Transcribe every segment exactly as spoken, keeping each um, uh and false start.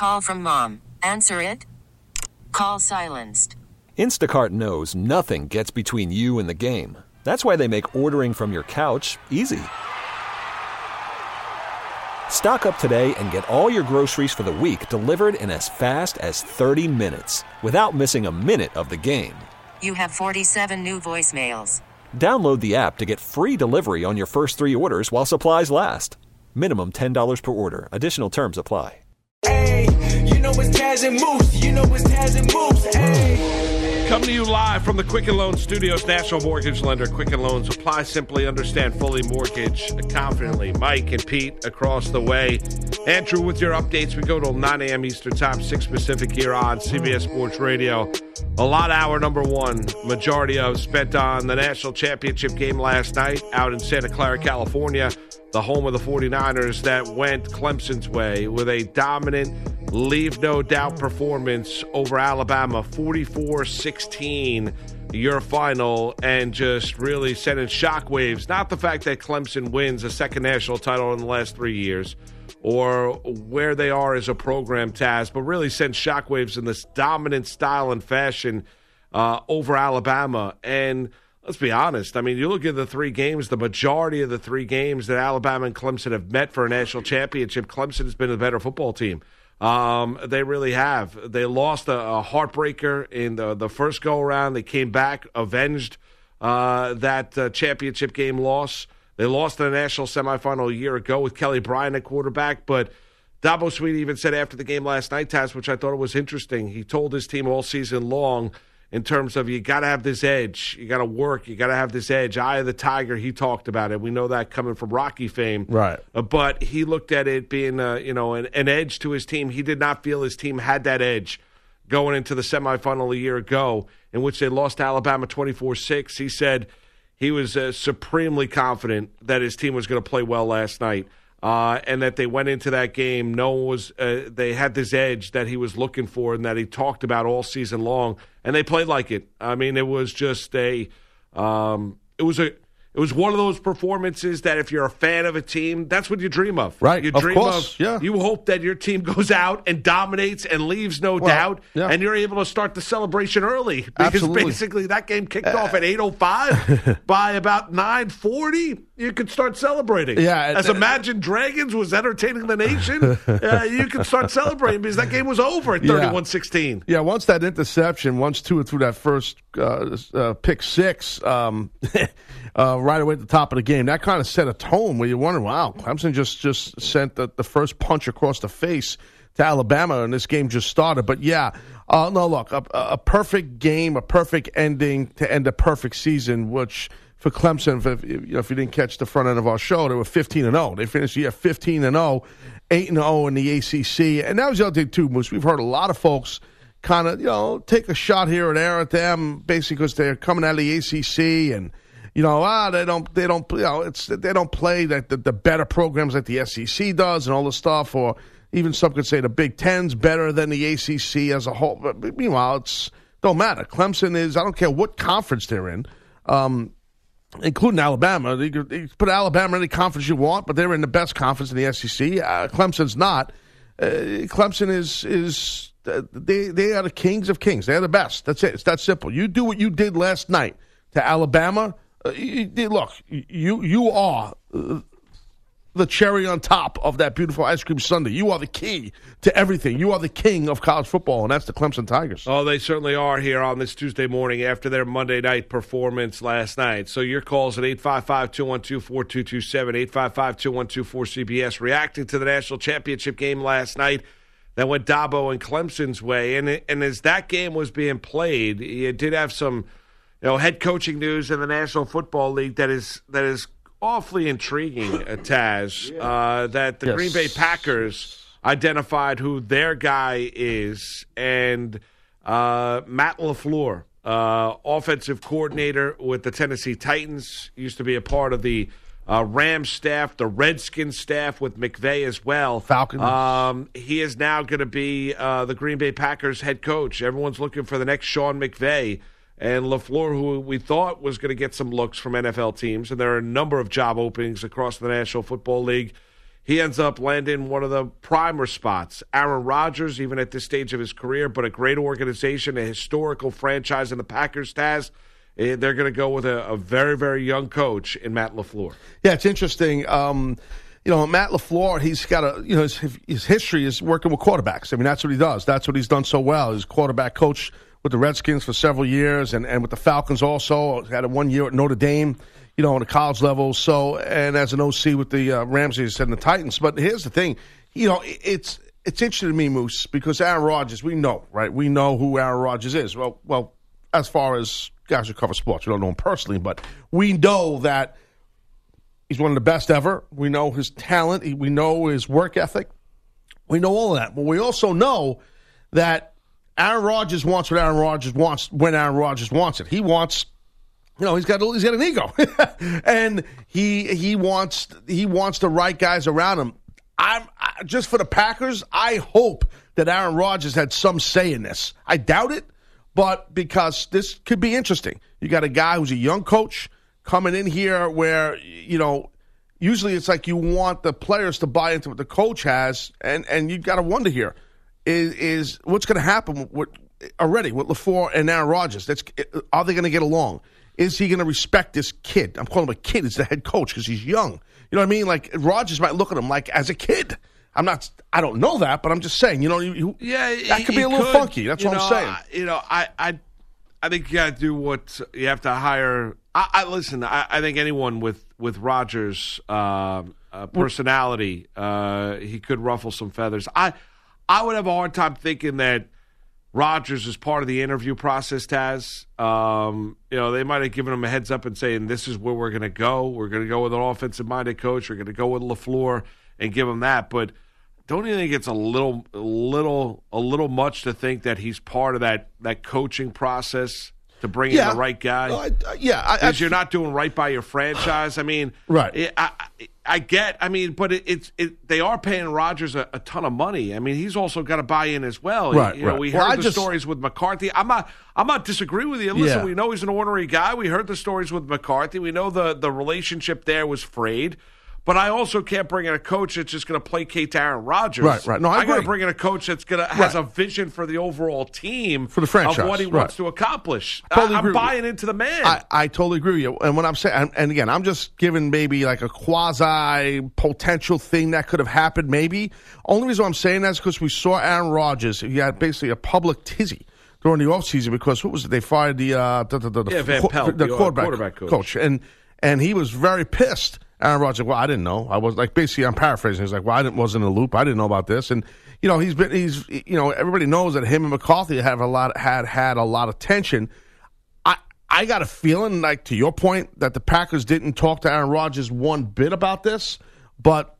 call from mom. Answer it. Call silenced. Instacart knows nothing gets between you and the game. That's why they make ordering from your couch easy. Stock up today and get all your groceries for the week delivered in as fast as thirty minutes without missing a minute of the game. You have forty-seven new voicemails. Download the app to get free delivery on your first three orders while supplies last. Minimum ten dollars per order. Additional terms apply. Hey, you know it's Taz and Moose. You know it's Taz and Moose. Hey. Coming to you live from the Quicken Loans Studios, National Mortgage Lender. Quicken Loans. Apply simply, understand fully, mortgage confidently. Mike and Pete across the way. Andrew, with your updates, we go till nine a.m. Eastern Time, six Pacific here on C B S Sports Radio. A lot hour number one, majority of spent on the national championship game last night out in Santa Clara, California, the home of the forty-niners that went Clemson's way with a dominant, leave no doubt performance over Alabama, forty-four sixteen, your final, and just really sending shockwaves. Not the fact that Clemson wins a second national title in the last three years or where they are as a program, Taz, but really send shockwaves in this dominant style and fashion uh, over Alabama. And let's be honest, I mean, you look at the three games, the majority of the three games that Alabama and Clemson have met for a national championship, Clemson has been a better football team. Um, they really have. They lost a, a heartbreaker in the, the first go-around. They came back, avenged uh, that uh, championship game loss. They lost in the national semifinal a year ago with Kelly Bryant at quarterback, but Dabo Swinney even said after the game last night, Taz, which I thought was interesting, he told his team all season long in terms of you got to have this edge, you got to work, you got to have this edge. Eye of the Tiger, he talked about it. We know that coming from Rocky fame. Right. Uh, but he looked at it being uh, you know, an, an edge to his team. He did not feel his team had that edge going into the semifinal a year ago in which they lost to Alabama twenty-four six. He said he was uh, supremely confident that his team was going to play well last night. Uh, and that they went into that game, no one was, uh, they had this edge that he was looking for and that he talked about all season long, and they played like it. I mean, it was just a, um, it was a, it was one of those performances that if you're a fan of a team, that's what you dream of. Right, You of dream course, of, yeah. you hope that your team goes out and dominates and leaves no Well, doubt, yeah. and you're able to start the celebration early. Because Absolutely. basically that game kicked uh, off at eight oh five. By about nine forty, you could start celebrating. Yeah, As uh, Imagine Dragons was entertaining the nation, uh, you could start celebrating because that game was over at thirty-one sixteen. Yeah, once that interception, once Tua threw that first uh, uh, pick six, um, uh, right away at the top of the game, that kind of set a tone where you wonder, wow, Clemson just, just sent the, the first punch across the face to Alabama, and this game just started. But, yeah, uh, no, look, a, a perfect game, a perfect ending to end a perfect season, which for Clemson, if, you know, if you didn't catch the front end of our show, they were fifteen and oh. They finished the year fifteen and oh, eight and oh in the A C C. And that was the other thing, too, Moose. We've heard a lot of folks kind of, you know, take a shot here and there at them, basically because they're coming out of the A C C and, you know, ah, they don't, they don't, you know, it's they don't play like the, the better programs that the S E C does and all this stuff, or even some could say the Big Ten's better than the A C C as a whole. But meanwhile, it's don't matter. Clemson is, I don't care what conference they're in, um, including Alabama. You could, you could put Alabama in any conference you want, but they're in the best conference in the S E C. Uh, Clemson's not. Uh, Clemson is is uh, they they are the kings of kings. They're the best. That's it. It's that simple. You do what you did last night to Alabama. Uh, you, you, look, you you are uh, the cherry on top of that beautiful ice cream sundae. You are the key to everything. You are the king of college football, and that's the Clemson Tigers. Oh, they certainly are here on this Tuesday morning after their Monday night performance last night. So your calls at eight five five, two one two, four two two seven, eight five five, two one two, four C B S, reacting to the national championship game last night that went Dabo and Clemson's way. And, and as that game was being played, you did have some – you know, head coaching news in the National Football League that is that is awfully intriguing, uh, Taz, uh, that the yes. Green Bay Packers identified who their guy is, and uh, Matt LaFleur, uh, offensive coordinator with the Tennessee Titans, used to be a part of the uh, Rams staff, the Redskins staff with McVay as well. Falcons. Um, he is now going to be uh, the Green Bay Packers head coach. Everyone's looking for the next Sean McVay. And LaFleur, who we thought was going to get some looks from N F L teams, and there are a number of job openings across the National Football League, he ends up landing one of the primer spots. Aaron Rodgers, even at this stage of his career, but a great organization, a historical franchise in the Packers, Taz. They're going to go with a, a very, very young coach in Matt LaFleur. Yeah, it's interesting. Um, you know, Matt LaFleur, he's got a, you know, his, his history is working with quarterbacks. I mean, that's what he does. That's what he's done so well. He's quarterback coach with the Redskins for several years and, and with the Falcons also. Had a one year at Notre Dame, you know, on the college level. So, and as an O C with the uh, Ramses and the Titans. But here's the thing, you know, it's it's interesting to me, Moose, because Aaron Rodgers, we know, right? We know who Aaron Rodgers is. Well, well, as far as guys who cover sports, we don't know him personally, but we know that he's one of the best ever. We know his talent. We know his work ethic. We know all of that. But we also know that Aaron Rodgers wants what Aaron Rodgers wants when Aaron Rodgers wants it. He wants, you know, he's got he's got an ego, and he he wants he wants the right guys around him. I'm I, just for the Packers. I hope that Aaron Rodgers had some say in this. I doubt it, but because this could be interesting. You got a guy who's a young coach coming in here where, you know, usually it's like you want the players to buy into what the coach has, and, and you got to wonder here, is, is what's going to happen with, already with LaFleur and Aaron Rodgers? That's, are they going to get along? Is he going to respect this kid? I'm calling him a kid. He's the head coach because he's young. You know what I mean? Like, Rodgers might look at him like as a kid. I'm not. I don't know that, but I'm just saying. You know, you, you, yeah, that could be a little could. funky. That's you what know, I'm saying. I, you know, I, I, I think you got to do what you have to hire. I, I listen. I, I think anyone with with Rodgers' uh, uh, personality, uh, he could ruffle some feathers. I, I would have a hard time thinking that Rodgers is part of the interview process. Taz, um, you know, they might have given him a heads up and saying, "This is where we're going to go. We're going to go with an offensive-minded coach. We're going to go with LaFleur." And give him that, but don't you think it's a little, a little, a little much to think that he's part of that that coaching process to bring yeah. in the right guy? Uh, yeah, because you're not doing right by your franchise. I mean, right? It, I, I get. I mean, but it, it's it. They are paying Rodgers a, a ton of money. I mean, he's also got to buy in as well. Right. You know, right. we well, heard I the just, stories with McCarthy. I'm not. I'm not disagreeing with you. Listen, yeah. we know he's an ornery guy. We heard the stories with McCarthy. We know the the relationship there was frayed. But I also can't bring in a coach that's just going to placate to Aaron Rodgers. Right, right. No, I, I got to bring in a coach that's going to has right. a vision for the overall team for the franchise of what he right. wants to accomplish. Totally I, agree I'm buying into the man. I, I totally agree with you. And what I'm saying, and again, I'm just giving maybe like a quasi potential thing that could have happened. Maybe only reason I'm saying that is because we saw Aaron Rodgers. He had basically a public tizzy during the offseason because what was it? They fired the uh, the, the, the, yeah, Van the, Pelt, the, the quarterback, quarterback coach. coach, and and he was very pissed. Aaron Rodgers, well, I didn't know. I was like, basically, I'm paraphrasing. He's like, well, I didn't, wasn't in the loop. I didn't know about this. And, you know, he's been, he's, you know, everybody knows that him and McCarthy have a lot, had had a lot of tension. I, I got a feeling, like, to your point, that the Packers didn't talk to Aaron Rodgers one bit about this. But,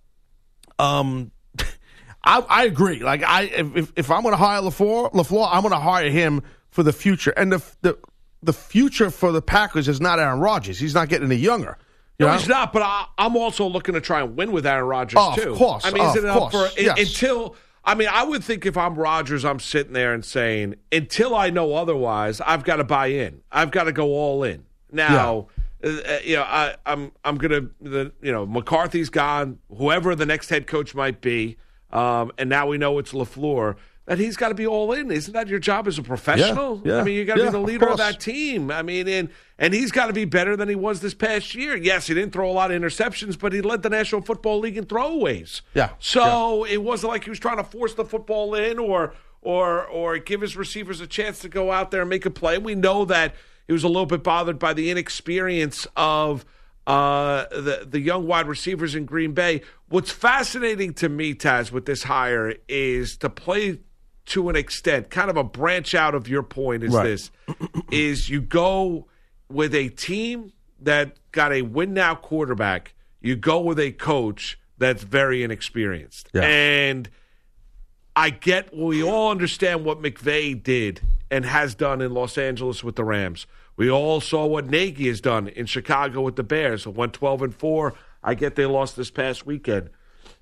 um, I, I agree. Like, I, if, if I'm going to hire LaFleur, LaFleur, I'm going to hire him for the future. And the, the, the future for the Packers is not Aaron Rodgers. He's not getting any younger. No, You know? he's not, but I, I'm also looking to try and win with Aaron Rodgers, Oh, too. of course. I mean, Oh, is it of up for course. Yes. until I mean, I would think if I'm Rodgers, I'm sitting there and saying, until I know otherwise, I've got to buy in. I've got to go all in. Now, yeah. uh, you know, I, I'm I'm gonna the you know McCarthy's gone, whoever the next head coach might be, um, and now we know it's LaFleur. That he's got to be all in. Isn't that your job as a professional? Yeah, yeah, I mean, you got to yeah, be the leader of, of that team. I mean, and and he's got to be better than he was this past year. Yes, he didn't throw a lot of interceptions, but he led the National Football League in throwaways. Yeah. So yeah. it wasn't like he was trying to force the football in or or or give his receivers a chance to go out there and make a play. We know that he was a little bit bothered by the inexperience of uh, the the young wide receivers in Green Bay. What's fascinating to me, Taz, with this hire is to play to an extent, kind of a branch out of your point is right. this, is you go with a team that got a win-now quarterback, you go with a coach that's very inexperienced. Yeah. And I get, we all understand what McVay did and has done in Los Angeles with the Rams. We all saw what Nagy has done in Chicago with the Bears. Went twelve and four. I get they lost this past weekend.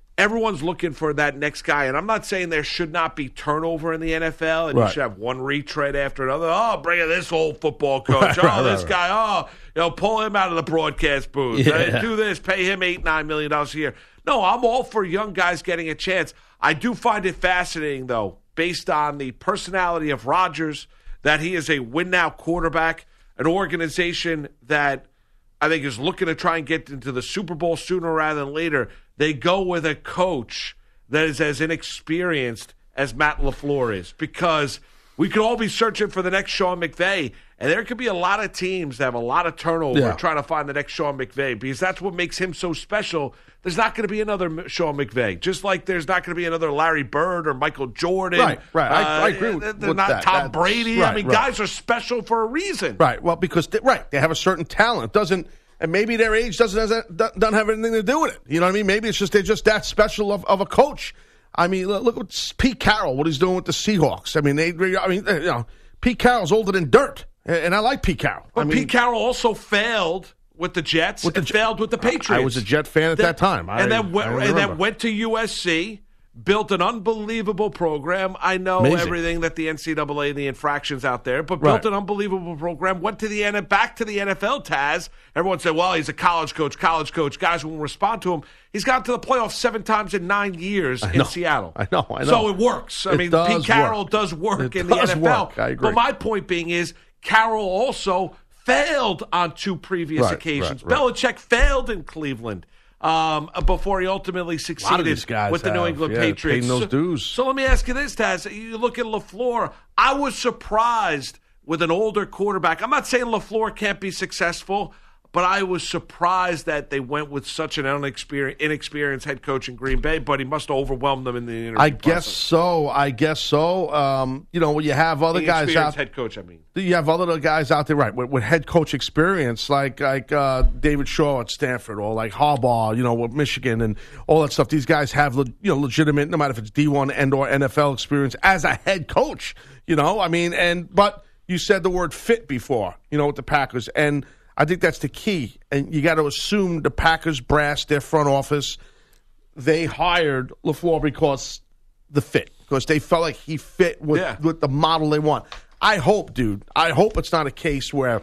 everyone's looking for that next guy. And I'm not saying there should not be turnover in the N F L and Right. you should have one retread after another. Oh, bring in this old football coach. Right, oh, right, this right, guy. Oh, you know, pull him out of the broadcast booth. Yeah. Uh, do this. Pay him eight, nine million dollars a year. No, I'm all for young guys getting a chance. I do find it fascinating, though, based on the personality of Rodgers, that he is a win-now quarterback, an organization that I think is looking to try and get into the Super Bowl sooner rather than later. They go with a coach that is as inexperienced as Matt LaFleur is, because we could all be searching for the next Sean McVay, and there could be a lot of teams that have a lot of turnover Yeah. trying to find the next Sean McVay, because that's what makes him so special. There's not going to be another M- Sean McVay, just like there's not going to be another Larry Bird or Michael Jordan. Right, right. I- Uh, I agree with- They're with not that. Tom That's- Brady. I right, mean, right. guys are special for a reason. Right. Well, because they, right, they have a certain talent. It doesn't, and maybe their age doesn't doesn't doesn't have anything to do with it. You know what I mean? Maybe it's just they're just that special of, of a coach. I mean, look, look at Pete Carroll, what he's doing with the Seahawks. I mean, they, I mean, you know, Pete Carroll's older than dirt, and I like Pete Carroll. But I mean, Pete Carroll also failed with the Jets With the and J- failed with the Patriots. I was a Jet fan at that time. I- and then went, I and remember. then went to U S C, built an unbelievable program. I know Amazing. everything that the N C double A and the infractions out there, but Right. built an unbelievable program. Went to the N back to the N F L. Taz. Everyone said, "Well, he's a college coach. College coach. Guys won't respond to him." He's gotten to the playoffs seven times in nine years in know. Seattle. I know, I know. So it works. I It mean, does Pete Carroll work. does work It in the does N F L. work. I agree. But my point being is, Carroll also failed on two previous Right, occasions. right, right. Belichick failed in Cleveland um, before he ultimately succeeded these guys with the New have, England yeah, Patriots. paying those so, dues. so let me ask you this, Taz. You look at LaFleur. I was surprised with an older quarterback. I'm not saying LaFleur can't be successful, but I was surprised that they went with such an inexperienced, inexperienced head coach in Green Bay, but he must have overwhelmed them in the interview I guess process. so. I guess so. Um, you know, when you have other guys Inexperienced out, head coach, I mean. you have other guys out there, right, with, with head coach experience, like like uh, David Shaw at Stanford, or like Harbaugh, you know, with Michigan, and all that stuff. These guys have, le- you know, legitimate, no matter if it's D one and or N F L experience as a head coach. You know, I mean, and but you said the word fit before, you know, with the Packers, and I think that's the key. And you got to assume the Packers brass, their front office, they hired LaFleur because the fit, because they felt like he fit with, Yeah. with the model they want. I hope, dude, I hope it's not a case where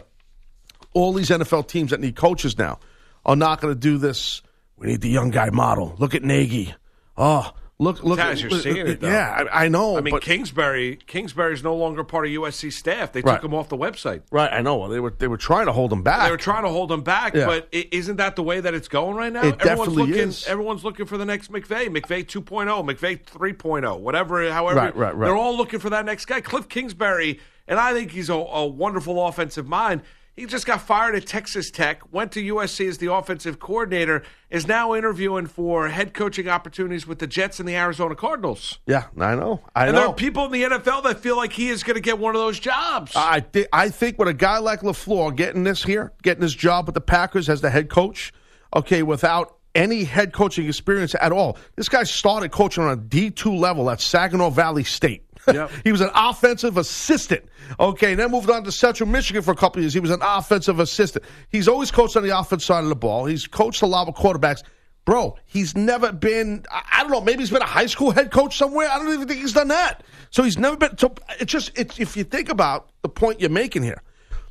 all these N F L teams that need coaches now are not going to do this. We need the young guy model. Look at Nagy. Oh, look, look. Taz, you're look, seeing it, though. Yeah, I, I know. I mean, but, Kingsbury Kingsbury's no longer part of U S C staff. They Right. took him off the website. right, I know. Well, they were they were trying to hold him back. They were trying to hold him back, Yeah. but i- isn't that the way that it's going right now? It everyone's definitely looking, is. Everyone's looking for the next McVay, McVay two point oh, McVay three point oh, whatever. However, Right, right, right. they're all looking for that next guy. Cliff Kingsbury, and I think he's a, a wonderful offensive mind. He just got fired at Texas Tech, went to U S C as the offensive coordinator, is now interviewing for head coaching opportunities with the Jets and the Arizona Cardinals. Yeah, I know. I And know. there are people in the N F L that feel like he is going to get one of those jobs. I thi- I think with a guy like LaFleur getting this here, getting this job with the Packers as the head coach, okay, without any head coaching experience at all. This guy started coaching on a D two level at Saginaw Valley State. Yep. He was an offensive assistant. Okay, then moved on to Central Michigan for a couple of years. He was an offensive assistant. He's always coached on the offense side of the ball. He's coached a lot of quarterbacks. Bro, he's never been, I I don't know, maybe he's been a high school head coach somewhere. I don't even think he's done that. So he's never been, so it's just, it's, if you think about the point you're making here,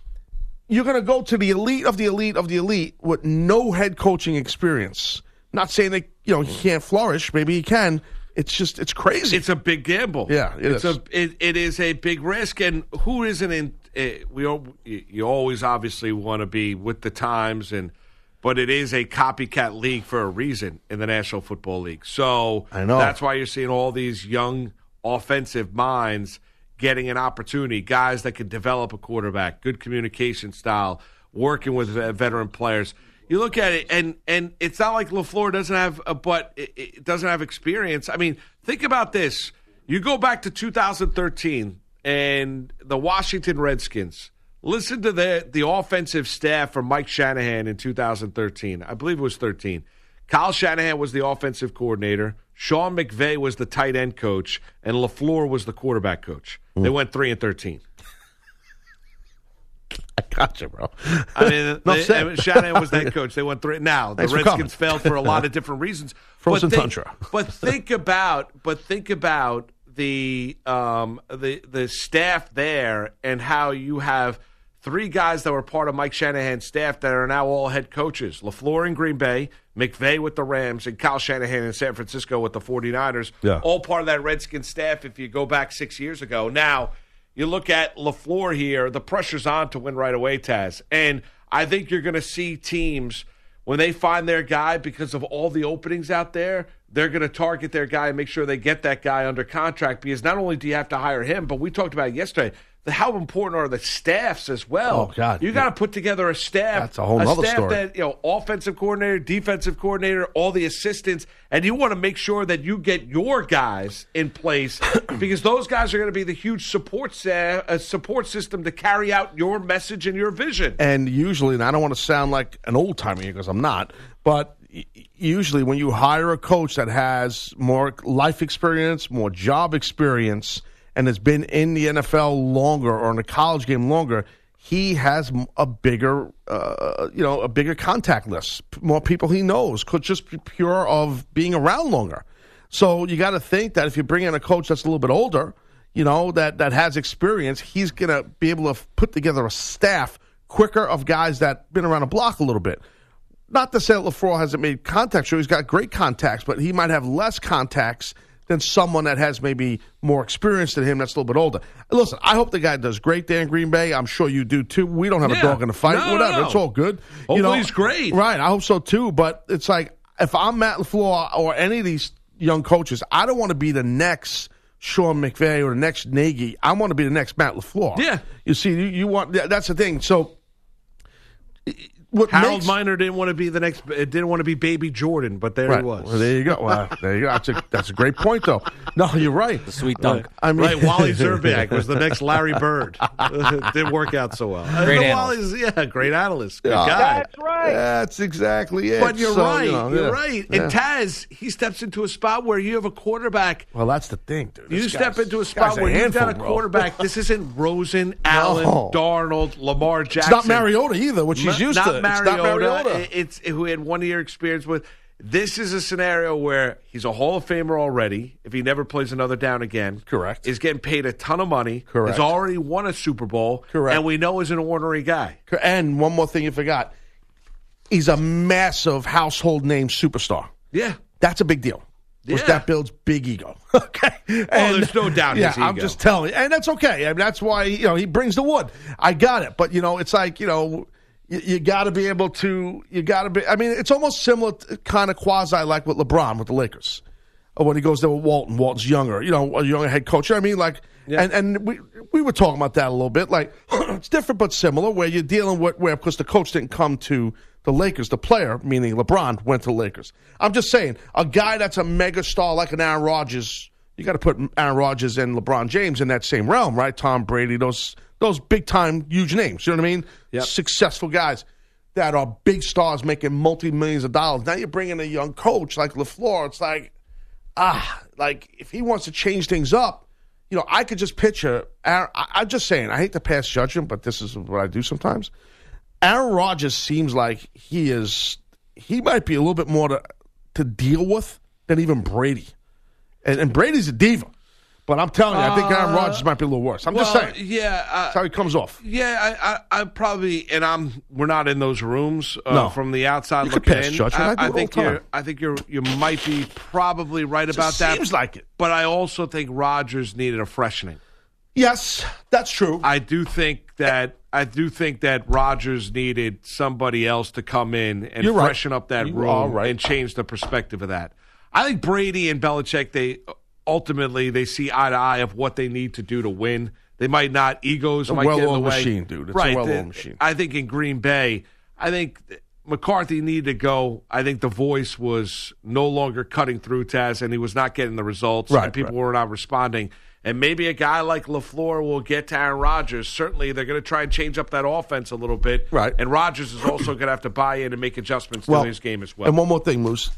you're going to go to the elite of the elite of the elite with no head coaching experience. Not saying that, you know, he can't flourish. Maybe he can. It's just, it's crazy. It's a big gamble. Yeah, it it's is. a it, it is a big risk, and who isn't in? Uh, we all, you you always obviously want to be with the times, and but it is a copycat league for a reason in the National Football League. So I know. that's why you're seeing all these young offensive minds getting an opportunity, guys that can develop a quarterback, good communication style, working with uh, veteran players. You look at it, and and it's not like LaFleur doesn't have a but it, it doesn't have experience. I mean, think about this. You go back to two thousand thirteen and the Washington Redskins. Listen to the the offensive staff from Mike Shanahan in two thousand thirteen. I believe it was thirteen. Kyle Shanahan was the offensive coordinator. Sean McVay was the tight end coach, and LaFleur was the quarterback coach. They went three and thirteen. I got you, bro. I mean, no, they, I mean Shanahan was the head coach. They went through it. Now the Thanks for Redskins coming. failed for a lot of different reasons. Frozen but think, tundra. but think about, but think about the um the the staff there and how you have three guys that were part of Mike Shanahan's staff that are now all head coaches. LaFleur in Green Bay, McVay with the Rams, and Kyle Shanahan in San Francisco with the 49ers. Yeah. All part of that Redskins staff if you go back six years ago. Now, you look at LaFleur here, the pressure's on to win right away, Taz. And I think you're going to see teams, when they find their guy because of all the openings out there, they're going to target their guy and make sure they get that guy under contract because not only do you have to hire him, but we talked about it yesterday, the, how important are the staffs as well. Oh, God. You got to put together a staff. That's a whole nother staff story. That, you know, offensive coordinator, defensive coordinator, all the assistants, and you want to make sure that you get your guys in place because those guys are going to be the huge support sa- uh, support system to carry out your message and your vision. And usually, and I don't want to sound like an old timer here because I'm not, but usually when you hire a coach that has more life experience, more job experience, and has been in the N F L longer or in a college game longer, he has a bigger, uh, you know, a bigger contact list, more people he knows, could just be pure of being around longer. So you got to think that if you bring in a coach that's a little bit older, you know, that, that has experience, he's going to be able to put together a staff quicker of guys that been around the block a little bit. Not to say that LaFleur hasn't made contacts, sure, he's got great contacts, but he might have less contacts than someone that has maybe more experience than him that's a little bit older. Listen, I hope the guy does great there in Green Bay. I'm sure you do too. We don't have Yeah. a dog in the fight. No, Whatever. no. It's all good. Hopefully you know, he's great. Right. I hope so too. But it's like, if I'm Matt LaFleur or any of these young coaches, I don't want to be the next Sean McVay or the next Nagy. I want to be the next Matt LaFleur. Yeah. You see, you, you want, that's the thing. So, what Harold makes, Miner didn't want to be the next. Didn't want to be Baby Jordan, but there right. he was. Well, there you go. Wow, there you go. That's a, that's a great point, though. No, you're right. The sweet dunk. I mean, Right, Wally Zerbiak was the next Larry Bird. Didn't work out so well. Great Uh, analyst. Wally's, yeah, great analyst. Good Yeah. guy. That's right. That's exactly it. But you're So, right. you know, you're yeah. right. Yeah. And Taz, he steps into a spot where you have a quarterback. Well, that's the thing, dude. You This step guy's- into a this spot guy's where you've got a handful, bro. quarterback. This isn't Rosen, Allen, No. Darnold, Lamar It's Jackson. not Mariota either, which he's Ma- used not to. Mariota. It's not Mariota. It's who had one year experience with. This is a scenario where he's a Hall of Famer already. If he never plays another down again, Correct. Is getting paid a ton of money. Correct. Has already won a Super Bowl. Correct. And we know he's an ornery guy. And one more thing you forgot. He's a massive household name superstar. Yeah. That's a big deal. Which Yeah. that builds big ego. Okay. And, there's no doubt Yeah, his I'm ego. just telling you. And that's okay. I mean, that's why, you know, he brings the wood. I got it. But, you know, it's like, you know, you, you got to be able to, you got to be, I mean, it's almost similar, to, kind of quasi like with LeBron with the Lakers. Or when he goes there with Walton. Walton's younger, you know, a younger head coach. You know what I mean? Like, Yeah. and, and we we were talking about that a little bit. Like, it's different but similar where you're dealing with, where, because the coach didn't come to the Lakers, the player, meaning LeBron, went to the Lakers. I'm just saying, a guy that's a mega star like an Aaron Rodgers, you got to put Aaron Rodgers and LeBron James in that same realm, right? Tom Brady, those those big time, huge names. You know what I mean? Yep. Successful guys that are big stars making multi millions of dollars. Now you're bringing a young coach like LaFleur. It's like, ah, like if he wants to change things up, you know, I could just picture. Aaron, I, I'm just saying, I hate to pass judgment, but this is what I do sometimes. Aaron Rodgers seems like he is, he might be a little bit more to, to deal with than even Brady. And, and Brady's a diva. But I'm telling you, I think Aaron Rodgers might be a little worse. I'm well, just saying. Yeah. Uh, That's how he comes off. Yeah, I, I, I probably, and I'm. We're not in those rooms uh, No. from the outside You could looking pass in. judgment. I do it all think the time. you're. I think you're. You might be probably right about Just that. seems like it. But I also think Rodgers needed a freshening. Yes, that's true. I do think that. I do think that Rodgers needed somebody else to come in and You're right. freshen up that You room are right. and change the perspective of that. I think Brady and Belichick, they ultimately they see eye to eye of what they need to do to win. They might not egos A might get in the well-oiled way. machine, dude. It's a right. well-oiled The- machine. I think in Green Bay, I think McCarthy needed to go. I think the voice was no longer cutting through Taz, and he was not getting the results. Right, and people right. were not responding. And maybe a guy like LaFleur will get to Aaron Rodgers. Certainly, they're going to try and change up that offense a little bit. Right. And Rodgers is also going to have to buy in and make adjustments Well, to his game as well. And one more thing, Moose.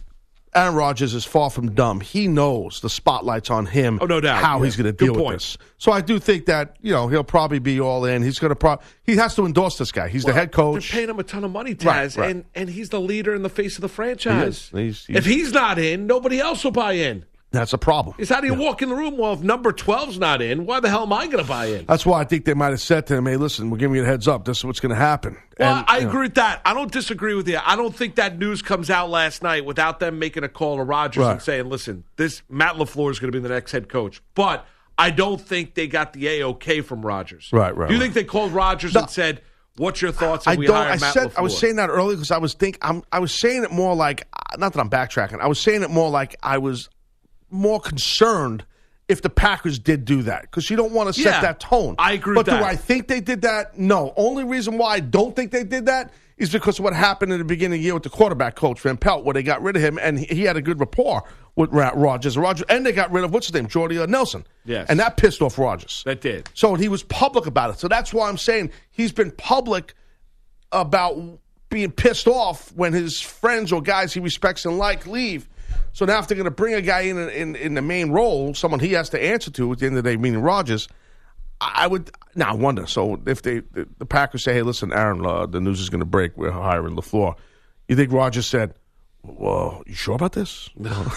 Aaron Rodgers is far from dumb. He knows the spotlight's on him. Oh, no doubt. How Yeah. he's going to Good deal with point. this. So I do think that you know he'll probably be all in. He's going to pro- he has to endorse this guy. He's Well, the head coach. They're paying him a ton of money, Taz, Right, right. and and he's the leader in the face of the franchise. He is. He's- he's- if he's not in, nobody else will buy in. That's a problem. Is how do you walk in the room? Well, if number twelve's not in, why the hell am I going to buy in? That's why I think they might have said to him, "Hey, listen, we're giving you a heads up. This is what's going to happen." Well, And, I you know, agree with that. I don't disagree with you. I don't think that news comes out last night without them making a call to Rodgers Right. and saying, listen, this Matt LaFleur is going to be the next head coach. But I don't think they got the A-OK from Rodgers. Right, right, Do you right. think they called Rodgers No. and said, what's your thoughts I if we don't. hire I Matt said LaFleur? I was saying that earlier because I was think I'm. I was saying it more like not that I'm backtracking. I was saying it more like I was more concerned if the Packers did do that because you don't want to set Yeah, that tone. I agree But with do that. I think they did that? No. Only reason why I don't think they did that is because of what happened in the beginning of the year with the quarterback coach Van Pelt, where they got rid of him and he, he had a good rapport with Ra- Rodgers. Rodgers, and they got rid of what's his name, Jordy uh, Nelson. Yes. And that pissed off Rodgers. That did. So he was public about it. So that's why I'm saying he's been public about being pissed off when his friends or guys he respects and like leave. So now if they're going to bring a guy in, in in the main role, someone he has to answer to at the end of the day, meaning Rodgers, I would now I wonder. So if they the, the Packers say, "Hey, listen, Aaron, uh, the news is going to break. We're hiring LaFleur," you think Rodgers said, "Well, you sure about this?"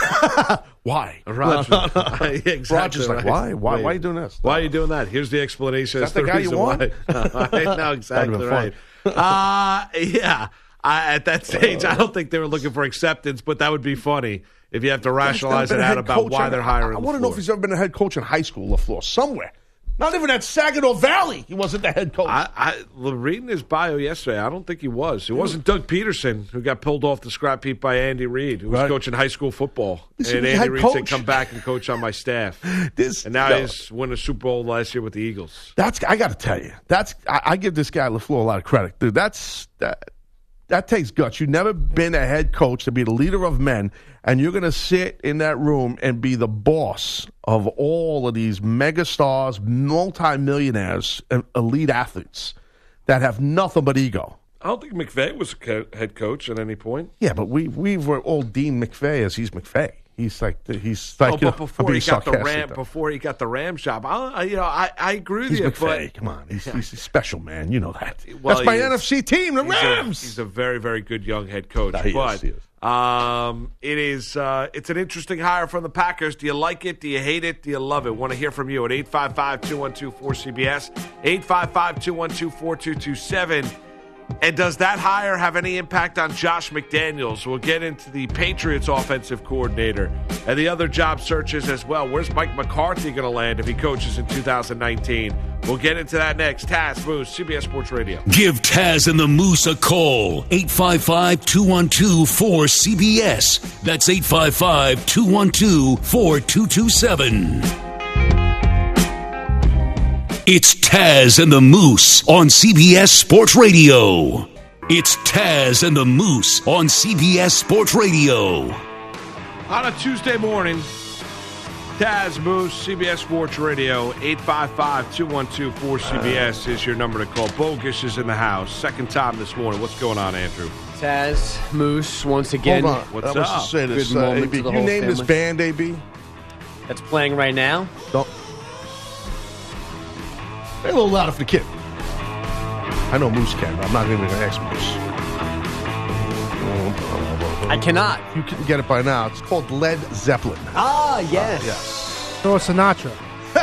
Why? Rodgers, exactly Rodgers like, right. why? Why? Right. Why are you doing this? Why are you doing that? Here's the explanation. Is That's that the guy you reason want? why. I know exactly been right. Uh, yeah. I, at that stage, I don't think they were looking for acceptance, but that would be funny if you have to rationalize He's it never been a out head about coach why in- they're hiring I, I want to know LaFleur. if he's ever been a head coach in high school, LaFleur, somewhere. Not even at Saginaw Valley, he wasn't the head coach. I, I reading his bio yesterday, I don't think he was. It wasn't Doug Peterson who got pulled off the scrap heap by Andy Reid, who was Right. coaching high school football. This and is the Andy head Reid said, coach. "Come back and coach on my staff." This- and now no. he's won a Super Bowl last year with the Eagles. That's I got to tell you. That's I, I give this guy LaFleur a lot of credit, dude. That's that that takes guts. You've never been a head coach to be the leader of men, and you're going to sit in that room and be the boss of all of these megastars, multimillionaires, and elite athletes that have nothing but ego. I don't think McVay was a co- head coach at any point. Yeah, but we we were all Dean McVay as he's McVay. He's like the, he's like Oh, you know, but I'm before being he got the sarcastic, Ram, though. before he got the Rams job, I, I you know, I, I agree with He's you. McVay. But Come on, he's, he's a special man. You know that. Well, That's my he is. N F C team, the he's Rams. A, he's a very, very good young head coach. Nah, he is, but he is. Um, it is uh, it's an interesting hire from the Packers. Do you like it? Do you hate it? Do you love it? Want to hear from you at eight five five, two one two, four C B S, eight five five, two one two, four two two seven. And does that hire have any impact on Josh McDaniels? We'll get into the Patriots offensive coordinator and the other job searches as well. Where's Mike McCarthy going to land if he coaches in two thousand nineteen? We'll get into that next. Taz Moose, C B S Sports Radio. Give Taz and the Moose a call. eight five five, two one two, four C B S. That's eight five five, two one two, four two two seven. It's Taz and the Moose on C B S Sports Radio. It's Taz and the Moose on C B S Sports Radio. On a Tuesday morning, Taz Moose, C B S Sports Radio, eight five five, two one two, four C B S is your number to call. Bogus is in the house. Second time this morning. What's going on, Andrew? Taz, Moose, once again. Hold on. What's I must up? just say this. Good Uh, moment A B, to the you whole name this family. band, A B? That's playing right now. Don't. Hey, a little louder for the kid. I know Moose can, but I'm not even going to ask Moose. I cannot. You can get it by now. It's called Led Zeppelin. Ah, yes. Yes. Throw a Sinatra.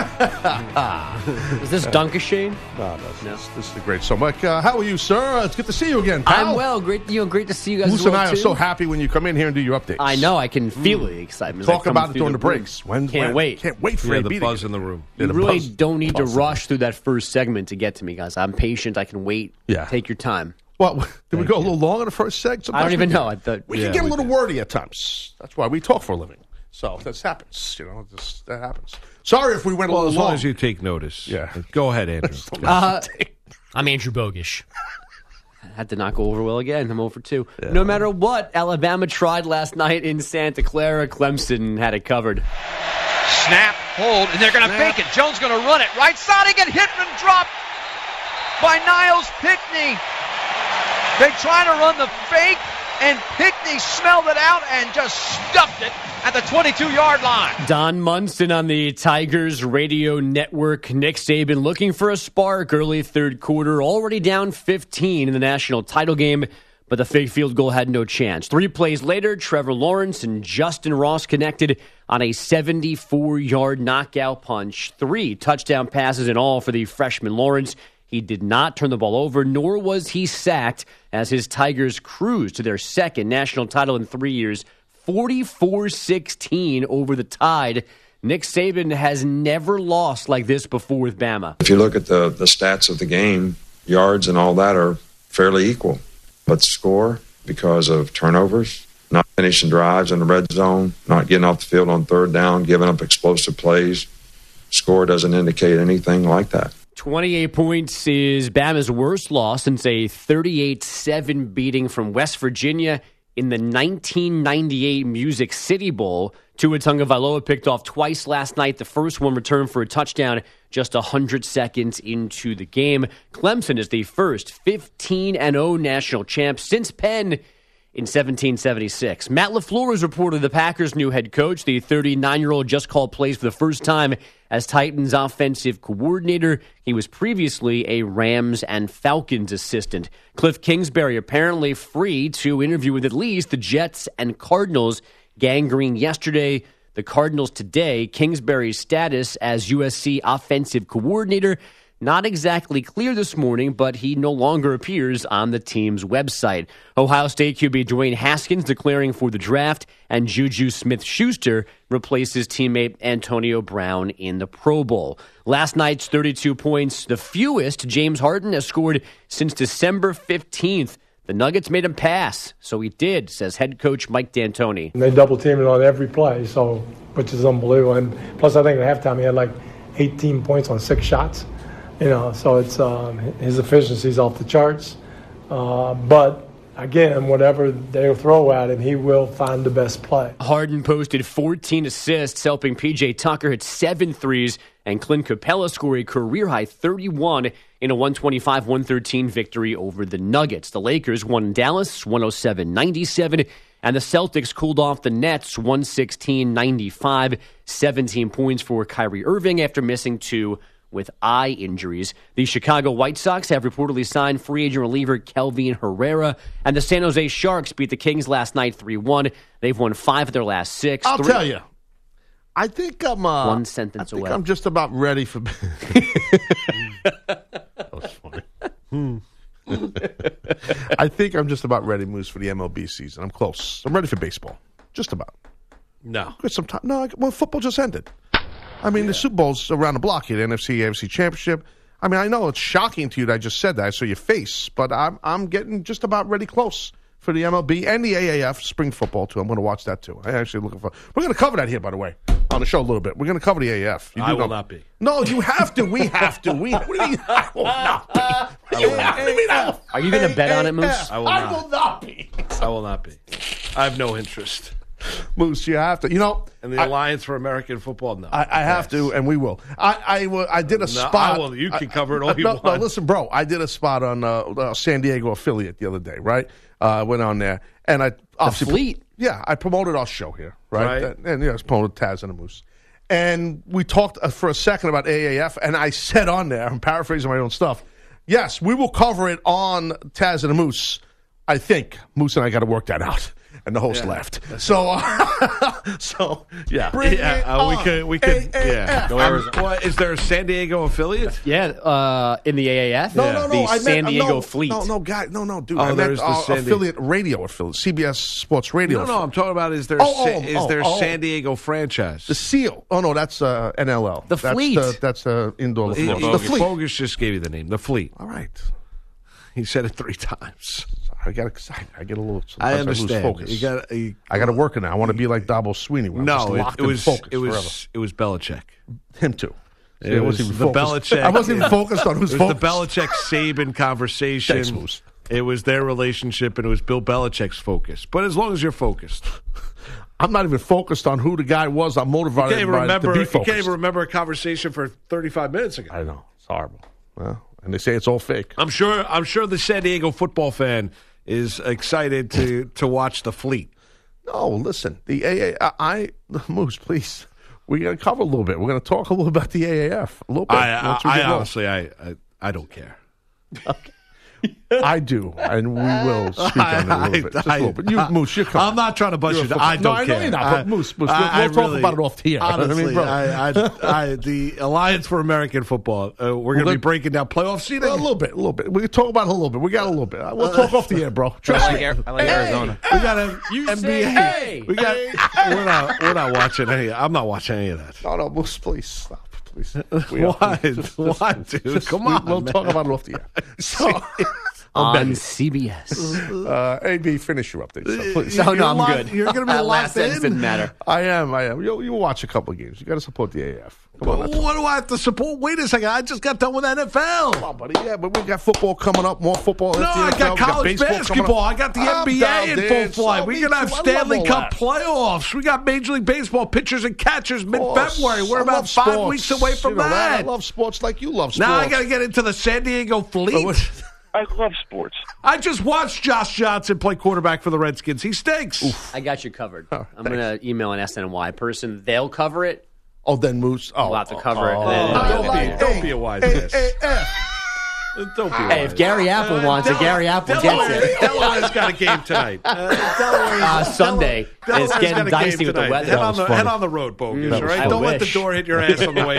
Is this Dunkashane? No, no, This, this is a great song. Mike, uh, how are you, sir? Uh, it's good to see you again, pal. I'm well. Great, you know, great to see you guys. Moose as well, and I are too. so happy when you come in here and do your updates. I know. I can feel the excitement. as I Talk come about it through during the, the room. breaks. When, Can't when- wait. Can't wait for Yeah, A B the to buzz get- in the room. Yeah, You the really buzz- don't need to buzz. rush through that first segment to get to me, guys. I'm patient. I can wait. Yeah. Take your time. Well, did we go a little long in the first segment? I don't even we know. I thought, We Yeah, can get a we little wordy at times. That's why we talk for a living. So this happens. You know, this, that happens. Sorry if we went a Well, little as long long. as you take notice. Yeah. Go ahead, Andrew. Uh, I'm Andrew Bogish. Had to not go over well again. I'm over two. No matter what, Alabama tried last night in Santa Clara. Clemson had it covered. Snap, hold, and they're going to fake it. Jones going to run it. Right side, he get hit and dropped by Niles Pickney. They try to run the fake. and Pickney smelled it out and just stuffed it at the twenty-two-yard line. Don Munson on the Tigers radio network. Nick Saban looking for a spark early third quarter, already down fifteen in the national title game, but the fake field goal had no chance. Three plays later, Trevor Lawrence and Justin Ross connected on a seventy-four-yard knockout punch. Three touchdown passes in all for the freshman Lawrence. He did not turn the ball over, nor was he sacked, as his Tigers cruised to their second national title in three years, forty-four sixteen over the Tide. Nick Saban has never lost like this before with Bama. If you look at the, the stats of the game, yards and all that are fairly equal. But score, because of turnovers, not finishing drives in the red zone, not getting off the field on third down, giving up explosive plays, score doesn't indicate anything like that. twenty-eight points is Bama's worst loss since a thirty-eight seven beating from West Virginia in the nineteen ninety-eight Music City Bowl. Tua Tagovailoa picked off twice last night. The first one returned for a touchdown just one hundred seconds into the game. Clemson is the first fifteen and oh national champ since Penn in seventeen seventy-six. Matt LaFleur is reported the Packers' new head coach. The thirty-nine-year-old just called plays for the first time as Titans offensive coordinator. He was previously a Rams and Falcons assistant. Cliff Kingsbury apparently free to interview with at least the Jets and Cardinals. Gangrene yesterday, the Cardinals today. Kingsbury's status as U S C offensive coordinator not exactly clear this morning, but he no longer appears on the team's website. Ohio State Q B Dwayne Haskins declaring for the draft, and Juju Smith-Schuster replaces teammate Antonio Brown in the Pro Bowl. Last night's thirty-two points, the fewest James Harden has scored since December fifteenth. The Nuggets made him pass, so he did, says head coach Mike D'Antoni. And they double-teamed it on every play, so which is unbelievable. And plus, I think at halftime he had like eighteen points on six shots. You know, so it's um, his efficiency's off the charts. Uh, but again, whatever they'll throw at him, he will find the best play. Harden posted fourteen assists, helping P J Tucker hit seven threes, and Clint Capella scored a career-high thirty-one in a one twenty-five one thirteen victory over the Nuggets. The Lakers won in Dallas one oh seven ninety-seven, and the Celtics cooled off the Nets one sixteen ninety-five, seventeen points for Kyrie Irving after missing two with eye injuries. The Chicago White Sox have reportedly signed free agent reliever Kelvin Herrera, and the San Jose Sharks beat the Kings last night three one. They've won five of their last six. I'll Three- tell you. I think I'm uh, One sentence I think away. I'm just about ready for. That was funny. Hmm. I think I'm just about ready, Moose, for the M L B season. I'm close. I'm ready for baseball. Just about. No. Get some time. No, I- well, football just ended. I mean, yeah. The Super Bowl's around the block here. The N F C, A F C Championship. I mean, I know it's shocking to you that I just said that. I saw your face, but I'm I'm getting just about ready, close for the M L B and the A A F spring football too. I'm going to watch that too. I actually looking for. We're going to cover that here, by the way, on the show a little bit. We're going to cover the A A F. You I will know. not be. No, you have to. We have to. We. What do you mean? I will not be. You have to be. I will. Are you going to bet on it, Moose? I will I not. will not be. I will not be. I have no interest. Moose, you have to. You know, And the I, Alliance for American Football, no. I, I have Yes. to, and we will. I I, will- I did a No, spot. I will. You can I- cover it all I- you no, want. No, listen, bro. I did a spot on uh, uh, San Diego affiliate the other day, right? Uh, I went on there, and I obviously Fleet. Yeah, I promoted our show here, right? Right. And, and yeah, I promoted Taz and the Moose, and we talked uh, for a second about A A F, and I said on there, I'm paraphrasing my own stuff. Yes, we will cover it on Taz and the Moose. I think Moose and I got to work that out. And the host Yeah. left. So, uh, so yeah. Bring yeah, uh, we could, we could, A A F. yeah. Go I'm- Arizona. what, is there a San Diego affiliate? Yeah, uh, in the A A F. No, no, no. The I meant, San Diego no, Fleet. No, no, guy, no, no, dude. Oh, I meant there's the uh, San Di- affiliate radio affiliate, C B S Sports Radio. No, no, I'm affiliate. talking about is there, Oh, Sa- oh, is oh, there oh. San Diego franchise? The Seal. Oh no, that's uh, N L L. The that's Fleet. The, that's uh, indoor He- lacrosse. Bogus, The Fleet. Bogus just gave you the name. The Fleet. All right. He said it three times. I get excited. I get a little. I sometimes understand. lose focus. You got. You, I got to work on it. I want to be like Dabo Sweeney. Where I'm just no, it, locked it was. and focused It was. forever. It was Belichick. Him too. It I was wasn't even the focused. Belichick. I wasn't even focused on who's It was focused. the Belichick Saban conversation. Thanks, Moose. It was their relationship, and it was Bill Belichick's focus. But as long as you're focused, I'm not even focused on who the guy was. I'm you motivated can't even by remember. to be You focused. can't even remember a conversation for thirty-five minutes ago. I know it's horrible. Well, and they say it's all fake. I'm sure. I'm sure the San Diego football fan is excited to to watch the Fleet. No, listen, the A A. I, I Moose, please. We're going to cover a little bit. We're going to talk a little about the A A F a little bit. I, I, I honestly, I, I I don't care. Okay. I do, and we will speak on it a little bit. Just a little bit. You, Moose, you're coming. I'm not trying to bust you. I don't no, I know care. you're not, but Moose, Moose, I, we'll, I we'll talk really, about it off here. Honestly, I mean, I, I, I, the Alliance for American Football, uh, we're going to be breaking down playoff seeding. A little bit, a little bit. We can talk about it a little bit. We got a little bit. We'll talk off the air, bro. Trust I like, me. Air, I like hey, Arizona. Hey, we got a you N B A. say hey. We got. We're not. We're not watching any. I'm not watching any of that. No, no, Moose, please stop. Please. We Why? Just, Why, dude? Just, Come on. We'll man. talk about it off the air. So. On C B S. Uh, A B, finish your update. So please. No, no, I'm locked, good. You're going to be that locked last sentence in. didn't matter. I am, I am. You, you watch a couple of games. You got to support the A A F. Come Well, on, what do I have to support? Wait a second. I just got done with N F L. Come on, buddy. Yeah, but we got football coming up. More football. No, I got college basketball. I got the N B A in full flight. We're going to have Stanley Cup playoffs. We got Major League Baseball pitchers and catchers mid-February. We're about five weeks away from that. I love sports like you love sports. Now I got to get into the San Diego Fleet. I love sports. I just watched Josh Johnson play quarterback for the Redskins. He stinks. Oof. I got you covered. Oh, I'm going to email an S N Y person. They'll cover it. Oh, then Moose. Oh, we'll have to cover oh, it. Then, oh, then, oh, then, like, don't hey, be a wise hey, ass. hey, hey. Don't be Hey, if Gary Apple uh, wants it, Gary Apple Delaware, gets it. Delaware's got a game tonight. Uh, Delaware's, Uh, Sunday. Delaware's It's getting got a dicey game with the tonight. weather. Head That on was the, funny. head on the road, Bogus. All right, I don't let wish. the door hit your ass on the way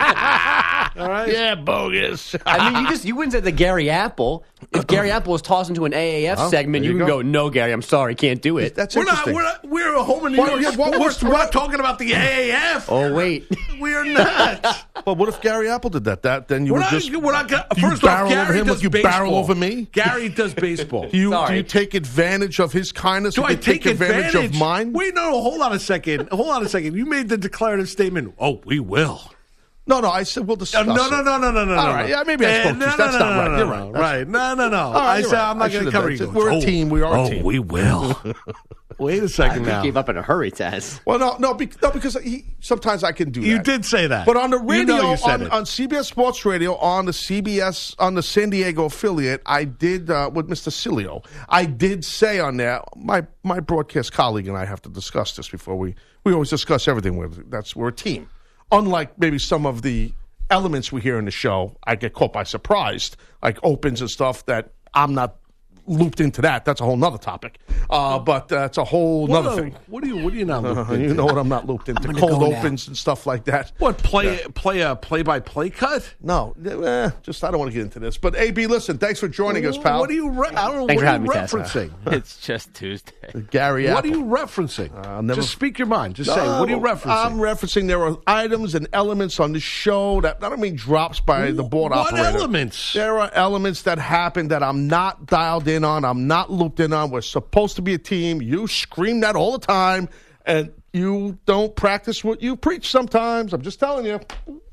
out. All right. Yeah, Bogus. I mean, you just you wouldn't say the Gary Apple. If Gary Apple was tossed into an A A F Oh, segment, there you you can go. go, no, Gary, I'm sorry, can't do it. That's We're not, interesting. we're not. We're a home in New What- York yeah, what- sports. what- We're not talking about the A A F. Oh, wait. We're not. But what if Gary Apple did that? That then you We're would not. just We're not. Gonna, do you first off, barrel Gary over him does like you baseball. barrel over me. Gary does baseball. Do you, do Sorry. you take advantage of his kindness? Do or I do you take advantage? of mine? Wait, no, no, hold on a second. Hold on a second. You made the declarative statement. Oh, we will. No, no. I said we'll discuss. No, no, no, it. no, no, no, no. All no. right, yeah, maybe I Eh, spoke too no, soon. That's no, not no, right. no, You're no, right. That's Right. No, no, no. All right, I you're said right. I'm I not going should've to cover done you. it. We're a Oh, team. We are a oh, team. we will. Wait a second I now. gave up in a hurry, Taz. Well, no, no, be, no, because he, sometimes I can do that. You did say that. But on the You radio, know you said on, it. on C B S Sports Radio, on the C B S, on the San Diego affiliate, I did, uh, with Mister Cilio, I did say on there, my, my broadcast colleague and I have to discuss this before we, we always discuss everything with, that's, we're a team. Unlike maybe some of the elements we hear in the show, I get caught by surprise, like opens and stuff that I'm not looped into that. That's a whole nother topic. Uh, but that's uh, a whole What nother a- thing. What do you? What do you not looped Uh, into? you know what I'm not looped into. gonna Cold go now. opens and stuff like that. What play? Play a play-by-play cut? No, eh, just I don't want to get into this. But A B, listen, thanks for joining us, pal. What are you? Re- I don't know. Thanks what for are you having me, Tessa. referencing? It's just Tuesday. Gary What are Apple. you referencing? I'll never- Just speak your mind. Just say. What are you No, referencing? I'm referencing there are items and elements on the show that I don't mean drops by the board What operator. elements? There are elements that happen that I'm not dialed in on. I'm not looped in on. We're supposed to be a team. You scream that all the time, and you don't practice what you preach sometimes. I'm just telling you.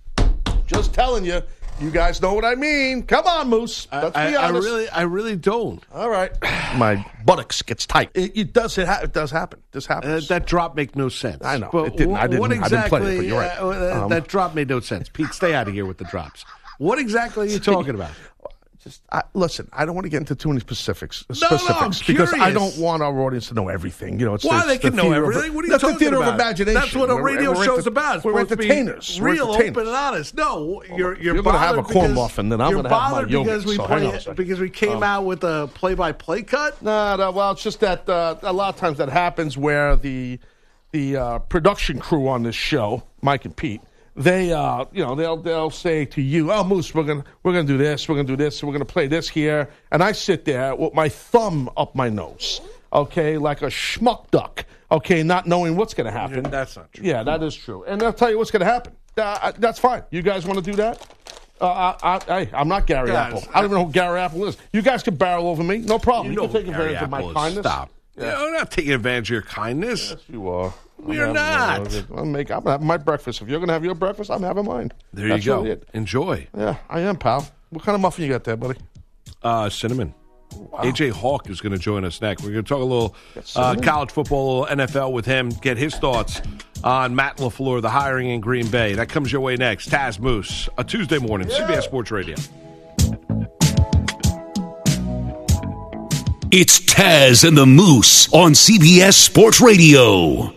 Just telling you. You guys know what I mean. Come on, Moose. Let's I, be I honest. really, I really don't. All right. My buttocks gets tight. It, it does. It, ha- it does happen. This Uh, happens. that drop make no sense. I know. But It didn't. I wh- didn't- What I didn't exactly? play it, but you're right. uh, Um, that drop made no sense. Pete, stay out of here with the drops. What exactly are you talking about? Just I, listen. I don't want to get into too many specifics. no, Specifics I'm because I curious. don't want our audience to know everything. You know, it's Why it's they the can know theater of- everything? What are you that's talking the theater about? of imagination. That's what a We're- radio we're show's enter- about. It's We're supposed to be entertainers. We're real, entertainers. open, and honest. No, you're you're, you're gonna have a bothered corn because- muffin, then I'm you're gonna have my bothered yogurt, because we so hang on a play second. because we came Um, out with a play-by-play cut. No, no, well, it's just that uh, a lot of times that happens where the the uh, production crew on this show, Mike and Pete, they uh, you know they'll they'll say to you, "Oh, Moose, we're gonna we're gonna do this, we're gonna do this, we're gonna play this here," and I sit there with my thumb up my nose, okay, like a schmuck duck, okay, not knowing what's gonna happen. That's not true. Yeah, that is true, and I'll tell you what's gonna happen. Uh, that's fine. You guys want to do that? Uh, I, I, hey, I'm not Gary Guys, Apple. I don't even know who Gary Apple is. You guys can barrel over me, no problem. You You, know can take Gary advantage of my Apple is. kindness. Stop. Yeah. Yeah, we're not taking advantage of your kindness. Yes, you are. We are I'm not. having- I'm, make, I'm having my breakfast. If you're going to have your breakfast, I'm having mine. There That's you go. really it. Enjoy. Yeah, I am, pal. What kind of muffin you got there, buddy? Uh, cinnamon. A J Hawk is going to join us next. We're going to talk a little uh, cinnamon? college football, N F L with him, get his thoughts on Matt LaFleur, the hiring in Green Bay. That comes your way next. Taz Moose, a Tuesday morning, C B S Sports Radio. It's Taz and the Moose on C B S Sports Radio.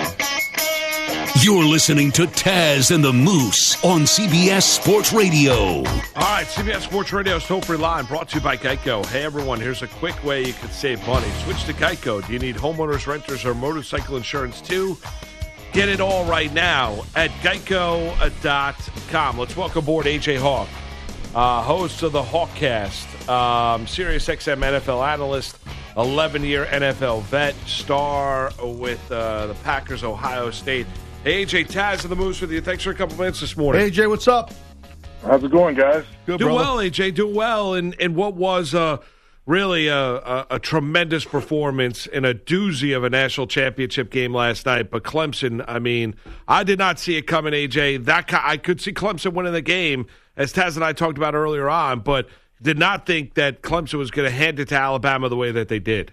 You're listening to Taz and the Moose on C B S Sports Radio. All right, C B S Sports Radio's toll-free line brought to you by Geico. Hey, everyone, here's a quick way you can save money. Switch to Geico. Do you need homeowners, renters, or motorcycle insurance too? Get it all right now at geico dot com. Let's welcome aboard A J Hawk, uh, host of the Hawkcast, um, Sirius X M N F L analyst, eleven-year N F L vet, star with uh, the Packers, Ohio State. Hey, A J, Taz and the Moose with you. Thanks for a couple minutes this morning. Hey, A J, what's up? How's it going, guys? Good, do brother. well, A J. Do well in, in what was uh, really a, a, a tremendous performance in a doozy of a national championship game last night. But Clemson, I mean, I did not see it coming, A J. That I could see Clemson winning the game, as Taz and I talked about earlier on, but did not think that Clemson was going to hand it to Alabama the way that they did.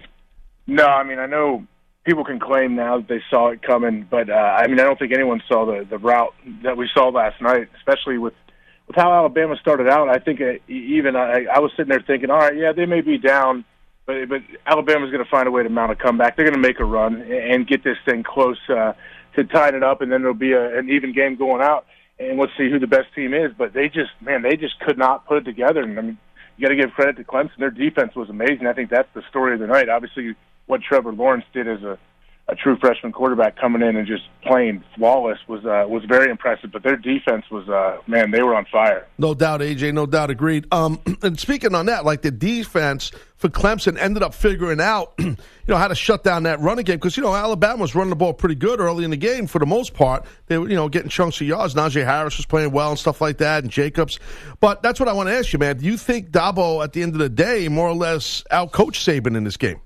No, I mean, I know people can claim now that they saw it coming, but uh, I mean, I don't think anyone saw the, the route that we saw last night, especially with, with how Alabama started out. I think uh, even I, I was sitting there thinking, all right, yeah, they may be down, but, but Alabama's going to find a way to mount a comeback. They're going to make a run and get this thing close uh, to tying it up, and then there'll be a, an even game going out, and let's see who the best team is. But they just, man, they just could not put it together. And I mean, you got to give credit to Clemson. Their defense was amazing. I think that's the story of the night. Obviously, what Trevor Lawrence did as a, a true freshman quarterback coming in and just playing flawless was uh, was very impressive. But their defense was, uh, man, they were on fire. No doubt, A J, no doubt, agreed. Um, and speaking on that, like the defense for Clemson ended up figuring out, you know, how to shut down that running game because, you know, Alabama was running the ball pretty good early in the game for the most part. They were, you know, getting chunks of yards. Najee Harris was playing well and stuff like that, and Jacobs. But that's what I want to ask you, man. Do you think Dabo, at the end of the day, more or less outcoached Saban in this game?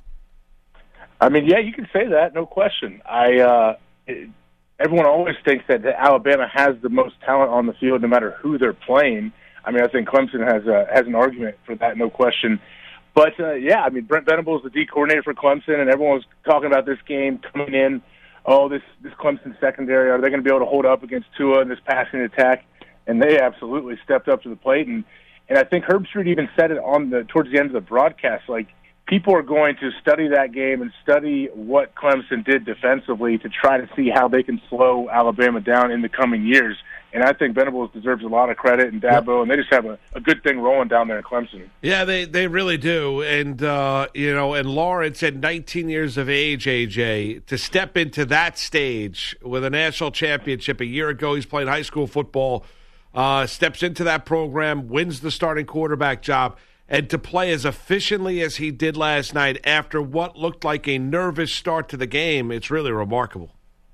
I mean, yeah, you can say that, no question. I uh, it, everyone always thinks that Alabama has the most talent on the field, no matter who they're playing. I mean, I think Clemson has a, has an argument for that, no question. But uh, yeah, I mean, Brent Venables is the D coordinator for Clemson, and everyone was talking about this game coming in. Oh, this this Clemson secondary, are they going to be able to hold up against Tua in this passing attack? And they absolutely stepped up to the plate. And and I think Herb Street even said it on the towards the end of the broadcast, like, people are going to study that game and study what Clemson did defensively to try to see how they can slow Alabama down in the coming years. And I think Venables deserves a lot of credit, and Dabo, and they just have a, a good thing rolling down there in Clemson. Yeah, they, they really do. And, uh, you know, and Lawrence at nineteen years of age, A J, to step into that stage with a national championship a year ago, he's playing high school football, uh, steps into that program, wins the starting quarterback job. And to play as efficiently as he did last night after what looked like a nervous start to the game, it's really remarkable.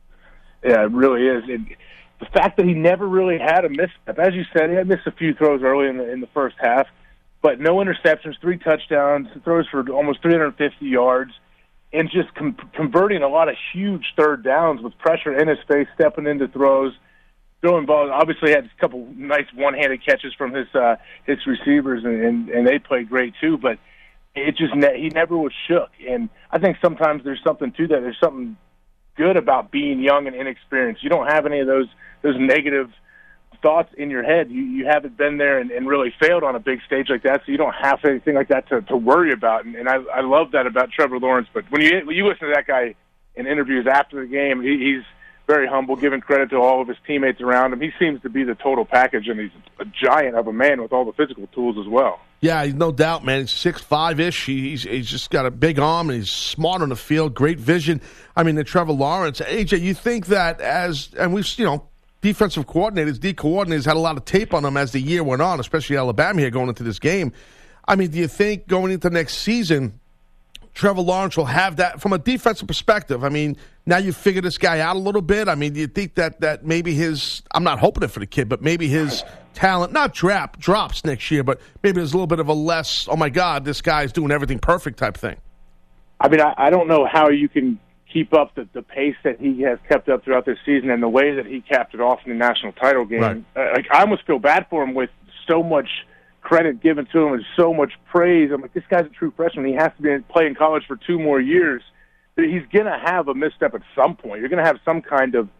Yeah, it really is. It, the fact that he never really had a misstep. As you said, he had missed a few throws early in the, in the first half, but no interceptions, three touchdowns, throws for almost three hundred fifty yards, and just com- converting a lot of huge third downs with pressure in his face, stepping into throws. Throwing balls, obviously had a couple nice one-handed catches from his uh, his receivers, and, and, and they played great too. But it just ne- he never was shook, and I think sometimes there's something to that. There's something good about being young and inexperienced. You don't have any of those those negative thoughts in your head. You you haven't been there and, and really failed on a big stage like that, so you don't have anything like that to, to worry about. And, and I I love that about Trevor Lawrence. But when you when you listen to that guy in interviews after the game, he, he's very humble, giving credit to all of his teammates around him. He seems to be the total package, and he's a giant of a man with all the physical tools as well. Yeah, no doubt, man. He's six five-ish. He's, he's just got a big arm, and he's smart on the field, great vision. I mean, the Trevor Lawrence. A J, you think that as, and we've, you know, defensive coordinators, D coordinators had a lot of tape on him as the year went on, especially Alabama here going into this game. I mean, do you think going into next season, Trevor Lawrence will have that from a defensive perspective? I mean, now you figure this guy out a little bit. I mean, do you think that, that maybe his, I'm not hoping it for the kid, but maybe his talent, not drop, drops next year, but maybe there's a little bit of a less, oh my God, this guy's doing everything perfect type thing? I mean, I, I don't know how you can keep up the, the pace that he has kept up throughout this season and the way that he capped it off in the national title game. Right. Uh, like, I almost feel bad for him with so much credit given to him and so much praise. I'm like, this guy's a true freshman. He has to be playing college for two more years. He's going to have a misstep at some point. You're going to have some kind of,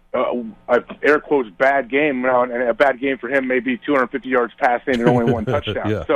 uh, air quotes, bad game. Now, and a bad game for him may be two hundred fifty yards passing and only one touchdown. Yeah. So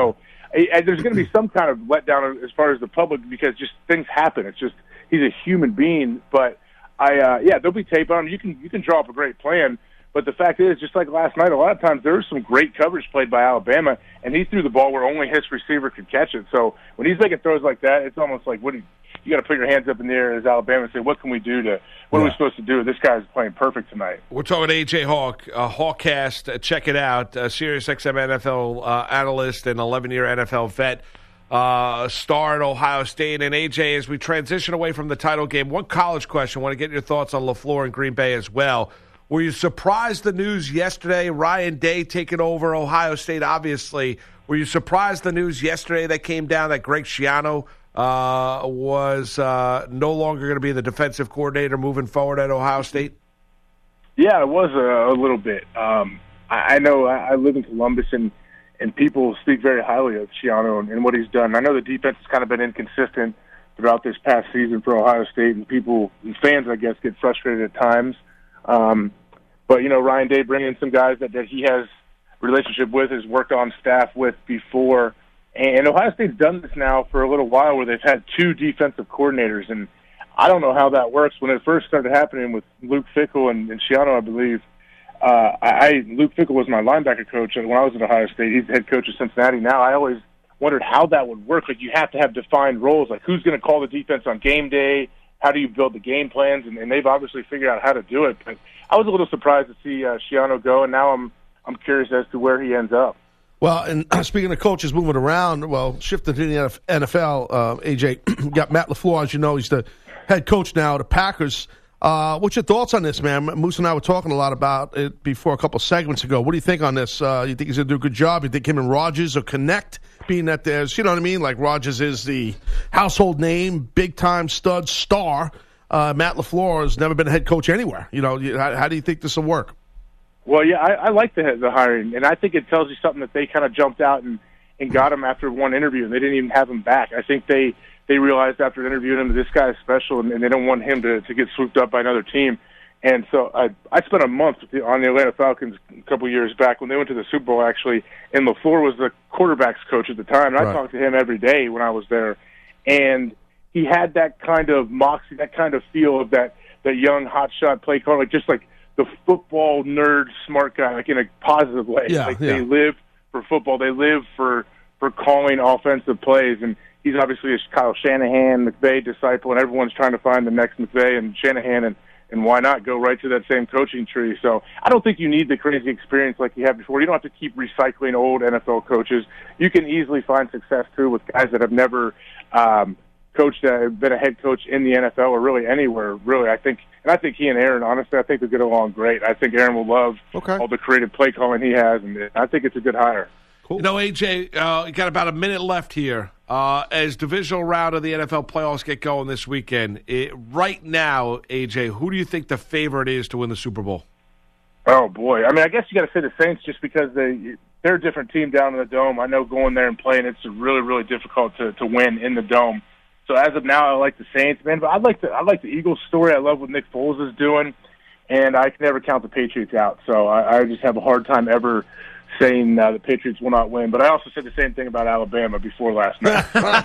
I, I, there's going to be some kind of letdown as far as the public because just things happen. It's just he's a human being. But I, uh, yeah, there'll be tape on him. You can you can draw up a great plan. But the fact is, just like last night, a lot of times there was some great coverage played by Alabama, and he threw the ball where only his receiver could catch it. So when he's making throws like that, it's almost like what do you, you got to put your hands up in the air as Alabama and say, what can we do to what yeah. are we supposed to do? This guy's playing perfect tonight. We're talking to A J Hawk, uh, Hawkcast. Uh, check it out. Uh, SiriusXM N F L uh, analyst and eleven-year N F L vet. Uh, star at Ohio State. And A J, as we transition away from the title game, one college question. I want to get your thoughts on LaFleur and Green Bay as well. Were you surprised the news yesterday, Ryan Day taking over Ohio State, obviously? Were you surprised the news yesterday that came down that Greg Schiano uh, was uh, no longer going to be the defensive coordinator moving forward at Ohio State? Yeah, it was a, a little bit. Um, I, I know I, I live in Columbus, and, and people speak very highly of Schiano and, and what he's done. I know the defense has kind of been inconsistent throughout this past season for Ohio State, and people, and fans, I guess, get frustrated at times. Um, but, you know, Ryan Day bringing in some guys that, that he has relationship with, has worked on staff with before. And Ohio State's done this now for a little while where they've had two defensive coordinators. And I don't know how that works. When it first started happening with Luke Fickell and, and Schiano, I believe, uh, I, Luke Fickell was my linebacker coach when I was at Ohio State. He's the head coach of Cincinnati now. I always wondered how that would work. Like, you have to have defined roles. Like, who's going to call the defense on game day? How do you build the game plans? And, and they've obviously figured out how to do it. But I was a little surprised to see uh, Schiano go, and now I'm I'm curious as to where he ends up. Well, and speaking of coaches moving around, well, shifting to the N F L, uh, A J, got Matt LaFleur, as you know, he's the head coach now of the Packers. Uh, what's your thoughts on this, man? Moose and I were talking a lot about it before a couple segments ago. What do you think on this? Uh, you think he's going to do a good job? You think him and Rodgers will connect, being that there's, you know what I mean? Like, Rodgers is the household name, big-time stud star. Uh, Matt LaFleur has never been a head coach anywhere. You know, how, how do you think this will work? Well, yeah, I, I like the the hiring, and I think it tells you something that they kind of jumped out and, and got him after one interview, and they didn't even have him back. I think they, they realized after interviewing him that this guy is special, and, and they don't want him to, to get swooped up by another team. And so I, I spent a month with the, on the Atlanta Falcons a couple of years back when they went to the Super Bowl, actually, and LaFleur was the quarterback's coach at the time, and right. I talked to him every day when I was there. And he had that kind of moxie, that kind of feel of that, that young hotshot play caller, like just like the football nerd smart guy, like in a positive way. Yeah, like yeah. They live for football. They live for, for calling offensive plays. And he's obviously a Kyle Shanahan, McVay disciple, and everyone's trying to find the next McVay and Shanahan, and, and why not go right to that same coaching tree? So I don't think you need the crazy experience like you had before. You don't have to keep recycling old N F L coaches. You can easily find success, too, with guys that have never um, coached, uh, been a head coach in the N F L or really anywhere, really. I think, and I think he and Aaron, honestly, I think they'll get along great. I think Aaron will love okay. all the creative play calling he has, and I think it's a good hire. Cool. You know, A J, uh, you got about a minute left here. Uh, as divisional round of the N F L playoffs get going this weekend, it, right now, A J, who do you think the favorite is to win the Super Bowl? Oh, boy. I mean, I guess you got to say the Saints just because they, they're a different team down in the Dome. I know going there and playing, it's really, really difficult to, to win in the Dome. So as of now, I like the Saints, man. But I like the I like the Eagles story. I love what Nick Foles is doing, and I can never count the Patriots out. So I, I just have a hard time ever saying uh, the Patriots will not win. But I also said the same thing about Alabama before last night.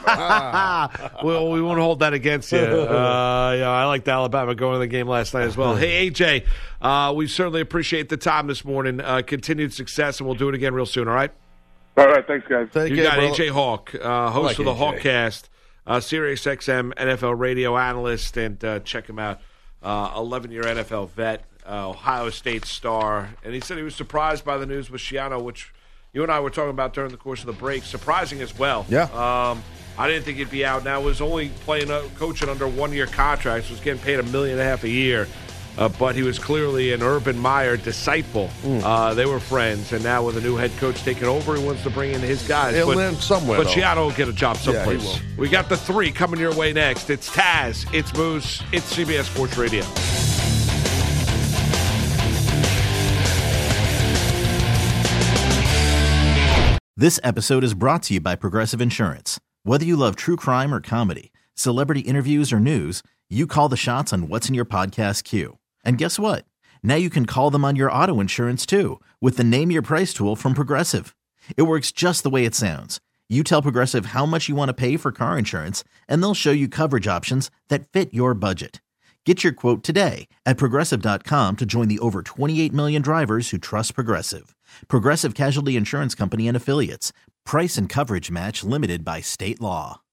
Well, we won't hold that against you. Uh, yeah, I liked Alabama going to the game last night as well. Hey, A J, uh, we certainly appreciate the time this morning. Uh, continued success, and we'll do it again real soon. All right. All right. Thanks, guys. Thank you. You got bro. A J Hawk, uh, host like of the A J. Hawkcast. Uh, SiriusXM N F L radio analyst, and uh, check him out. eleven-year N F L vet, uh, Ohio State star. And he said he was surprised by the news with Schiano, which you and I were talking about during the course of the break. Surprising as well. Yeah. Um, I didn't think he'd be out. Now, was only playing, uh, coaching under one-year contracts, was getting paid a million and a half a year. Uh, but he was clearly an Urban Meyer disciple. Mm. Uh, they were friends, and now with a new head coach taking over, he wants to bring in his guys. He'll but, land somewhere, But though. Schiano will get a job someplace. Yeah, he will. We got the three coming your way next. It's Taz, it's Moose, it's C B S Sports Radio. This episode is brought to you by Progressive Insurance. Whether you love true crime or comedy, celebrity interviews or news, you call the shots on what's in your podcast queue. And guess what? Now you can call them on your auto insurance too with the Name Your Price tool from Progressive. It works just the way it sounds. You tell Progressive how much you want to pay for car insurance, and they'll show you coverage options that fit your budget. Get your quote today at Progressive dot com to join the over twenty-eight million drivers who trust Progressive. Progressive Casualty Insurance Company and Affiliates. Price and coverage match limited by state law.